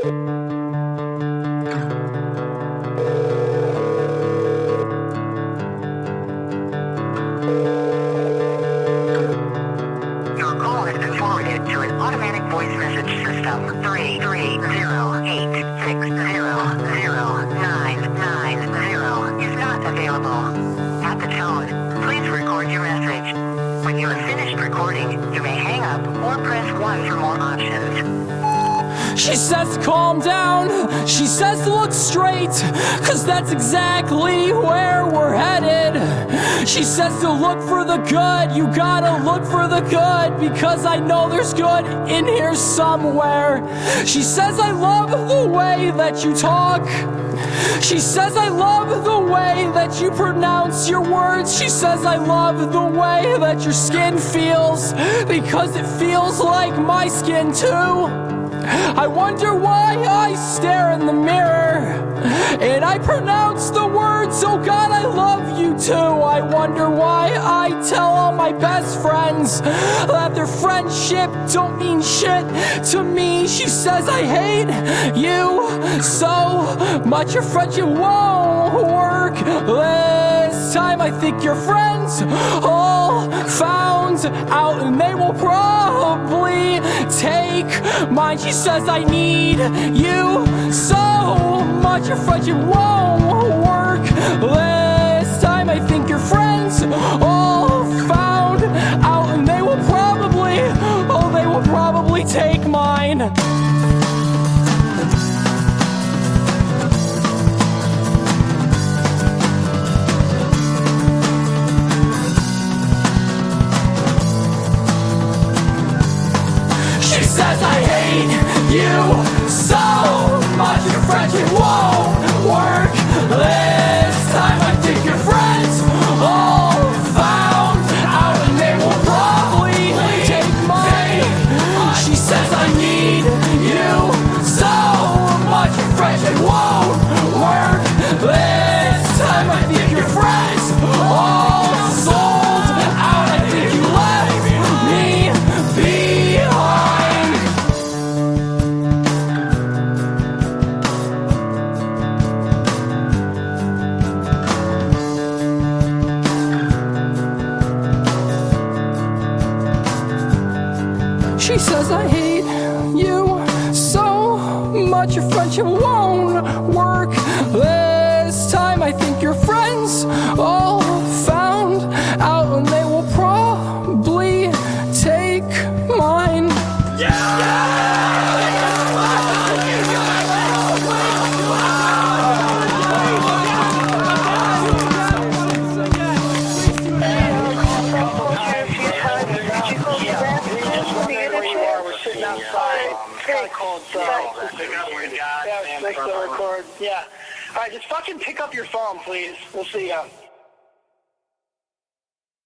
Your call has been forwarded to an automatic voice message system. 33086009990 is not available. At the tone, please record your message. When you have finished recording, you may hang up or press 1 for more options. She says to calm down, she says to look straight, cause that's exactly where we're headed. She says to look for the good, you gotta look for the good, because I know there's good in here somewhere. She says I love the way that you talk. She says I love the way that you pronounce your words. She says I love the way that your skin feels, because it feels like my skin too. I wonder why I stare in the mirror and I pronounce the words, oh God, I love you too. I wonder why I tell all my best friends that their friendship don't mean shit to me. She says I hate you so much, your friendship won't work this time. I think your friends all found out and they will probably take mine. She says I need you so much, your friendship won't work this time. I think your friends all found out and they will probably take mine. She says I hate you so much, your friendship won't work this time. I think your friends all found out and they will probably take mine. She says I need you so much, your friendship won't work this time. I think your friends all sold out. I think you left me behind. She says I hate you so much, your friendship won't work this time. I think your friends all found out and they will probably take mine. Yeah. All right, just fucking pick up your phone, please. We'll see ya.